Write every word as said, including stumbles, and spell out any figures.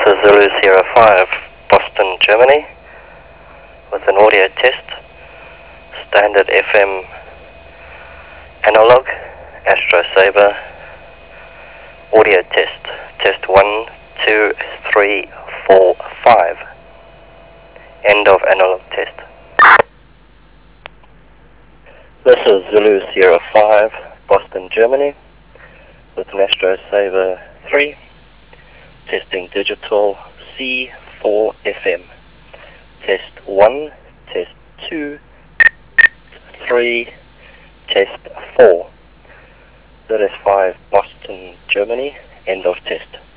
is Zulu Sierra five, Boston, Germany, with an audio test, standard F M analog, Astro Saber, audio test, test one, two, three, four, five, end of analog test. This is Zulu Sierra five, Boston, Germany, with an Astro Saber three, testing digital C four F M. Test one, test two, three, test four. That is five, Boston, Germany, end of test.